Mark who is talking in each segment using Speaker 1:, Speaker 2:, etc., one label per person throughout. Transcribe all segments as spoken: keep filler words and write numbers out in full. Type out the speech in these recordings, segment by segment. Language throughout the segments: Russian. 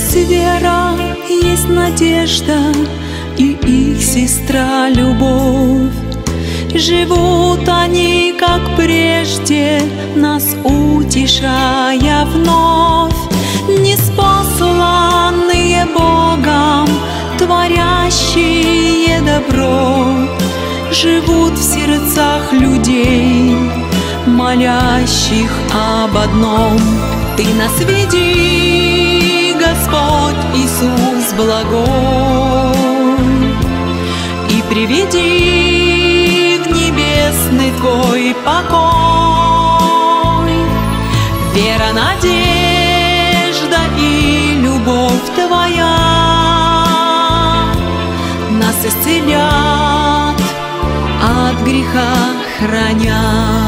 Speaker 1: Есть вера, есть надежда и их сестра любовь. Живут они, как прежде, нас утешая вновь. Ниспосланные Богом, творящие добро, живут в сердцах людей, молящих об одном. Ты нас веди, Господь Иисус благой, и приведи в небесный Твой покой. Вера, надежда и любовь Твоя нас исцелят, от греха храня.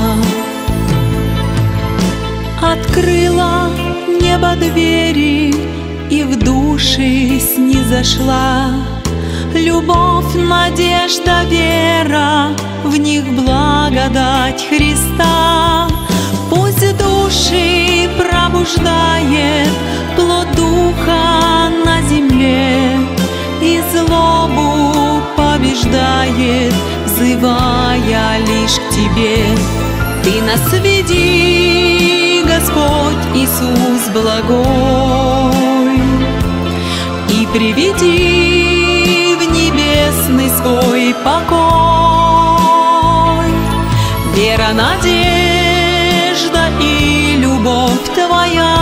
Speaker 1: Открыла небо двери и в души снизошла любовь, надежда, вера, в них благодать Христа. Пусть души пробуждает плод Духа на земле, и злобу побеждает, взывая лишь к Тебе. Ты нас веди, Господь Иисус благой, и приведи в небесный свой покой. Вера, надежда и любовь Твоя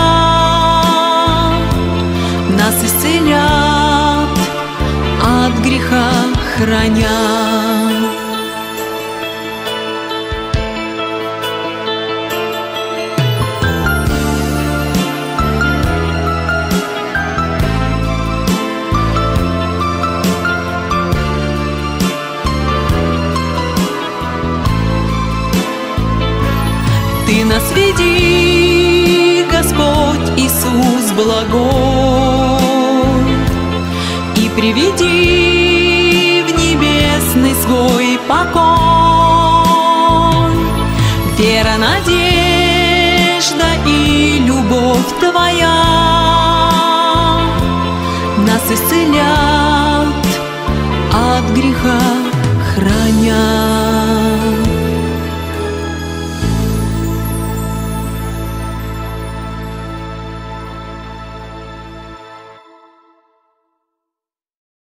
Speaker 1: нас исцелят, от греха храня. Ты нас веди, Господь Иисус благой, и приведи в небесный свой покой. Вера, надежда и любовь Твоя нас исцелят, от греха